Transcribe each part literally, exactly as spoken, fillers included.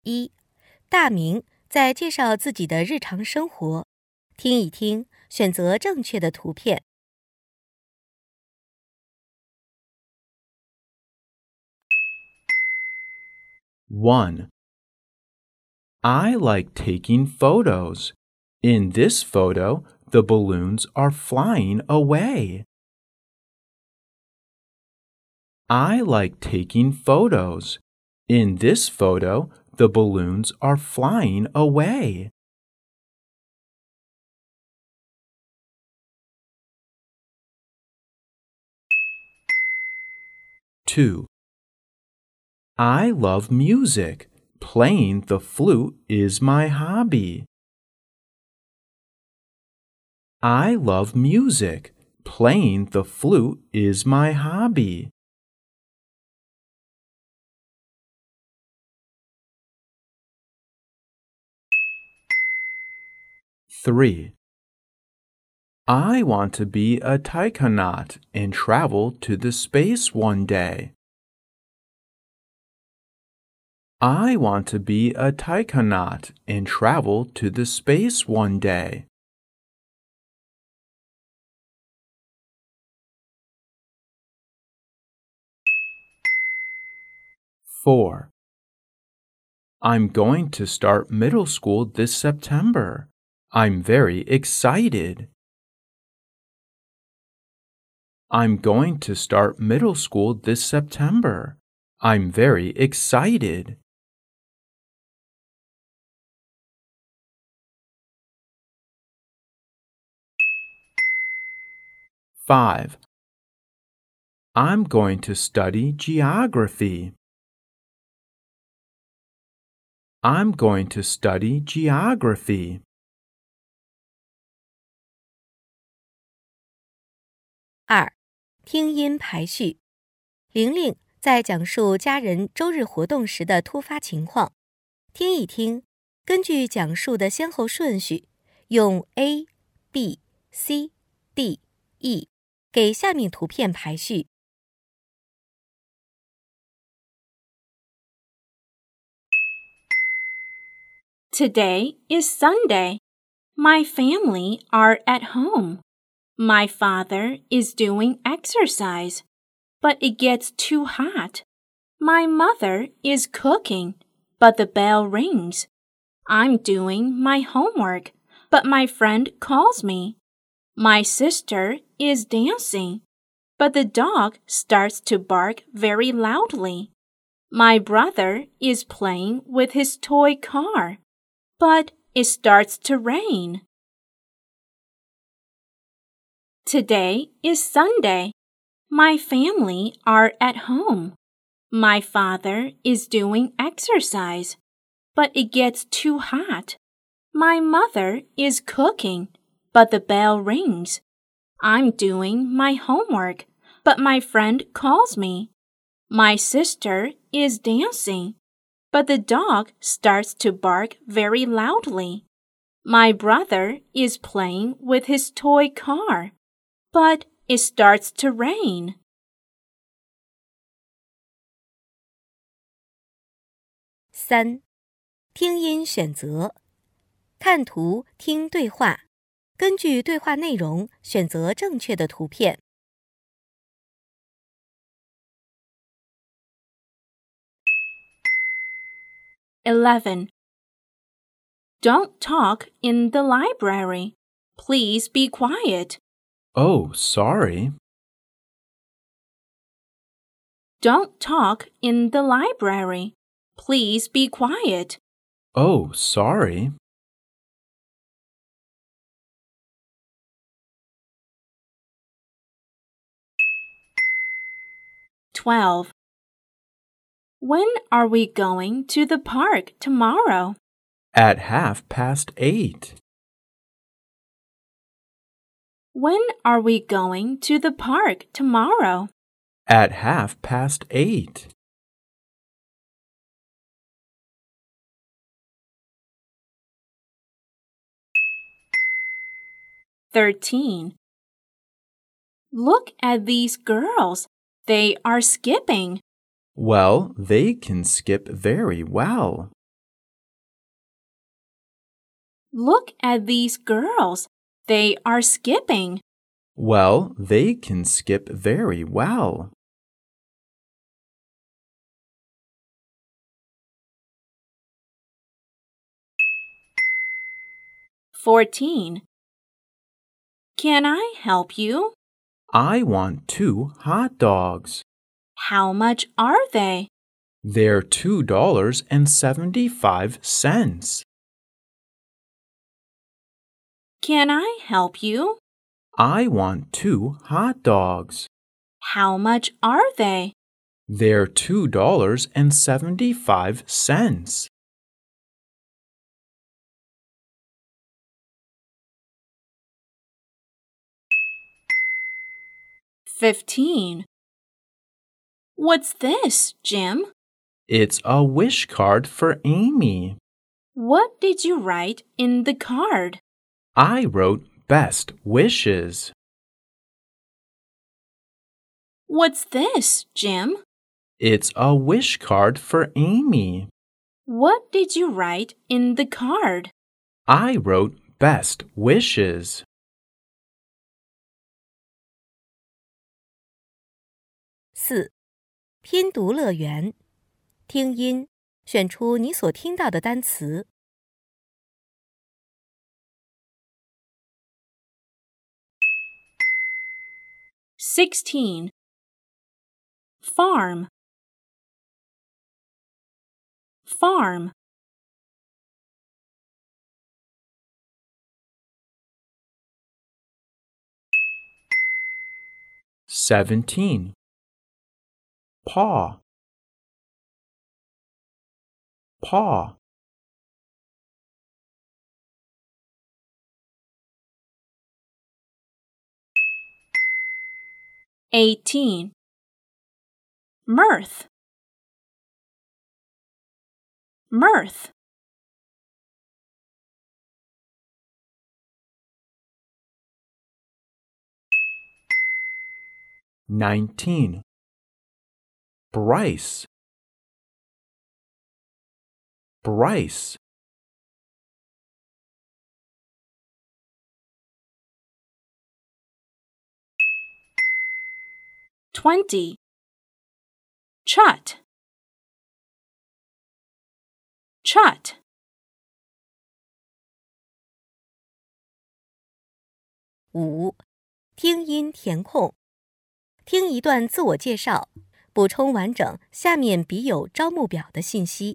一、大明在介绍自己的日常生活，听一听，选择正确的图片。 one. I like taking photos. In this photo, the balloons are flying away. I like taking photos. In this photo, the balloons are flying away. two. I love music. Playing the flute is my hobby. I love music. Playing the flute is my hobby. three. I want to be a taikonaut and travel to the space one day. I want to be a taikonaut and travel to the space one day. four. I'm going to start middle school this September. I'm very excited. I'm going to start middle school this September. I'm very excited. five. I'm going to study geography. I'm going to study geography. 二、听音排序。玲玲在讲述家人周日活动时的突发情况，听一听，根据讲述的先后顺序，用 A、B、C、D、E 给下面图片排序。 Today is Sunday. My family are at home. My father is doing exercise, but it gets too hot. My mother is cooking, but the bell rings. I'm doing my homework, but my friend calls me. My sister is dancing, but the dog starts to bark very loudly. My brother is playing with his toy car, but it starts to rain. Today is Sunday. My family are at home. My father is doing exercise, but it gets too hot. My mother is cooking, but the bell rings. I'm doing my homework, but my friend calls me. My sister is dancing, but the dog starts to bark very loudly. My brother is playing with his toy car, but it starts to rain. 三、听音选择。看图听对话，根据对话内容选择正确的图片。 eleven. Don't talk in the library. Please be quiet. Oh, sorry. Don't talk in the library. Please be quiet. Oh, sorry. twelve. When are we going to the park tomorrow? At half past eight. When are we going to the park tomorrow? At half past eight. thirteen. Look at these girls. They are skipping. Well, they can skip very well. Look at these girls. They are skipping. Well, they can skip very well. fourteen. Can I help you? I want two hot dogs. How much are they? They're two dollars and seventy-five cents. Can I help you? I want two hot dogs. How much are they? They're two dollars and seventy-five cents. fifteen. What's this, Jim? It's a wish card for Amy. What did you write in the card? I wrote best wishes. What's this, Jim? It's a wish card for Amy. What did you write in the card? I wrote best wishes. 四、拼读乐园。听音，选出你所听到的单词。 sixteen. Farm. Farm. Seventeen. Paw. Paw. eighteen. Mirth. Mirth. Nineteen. Bryce. Bryce. twenty. Chut. Chut. 五、听音填空。听一段自我介绍，补充完整下面笔友招募表的信息。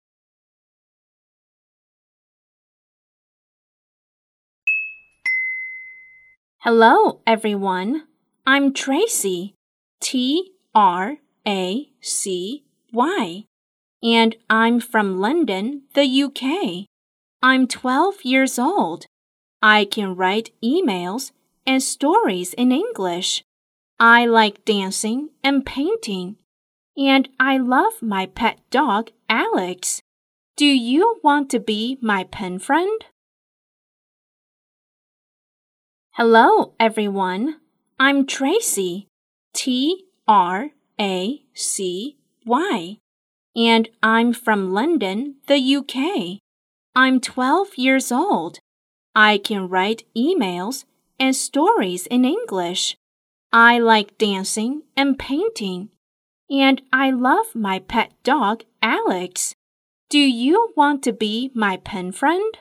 Hello, everyone. I'm Tracy, T R A C Y, and I'm from London, the U K. I'm twelve years old. I can write emails and stories in English. I like dancing and painting, and I love my pet dog, Alex. Do you want to be my pen friend? Hello, everyone. I'm Tracy, T R A C Y, and I'm from London, the U K. I'm twelve years old. I can write emails and stories in English. I like dancing and painting, and I love my pet dog, Alex. Do you want to be my pen friend?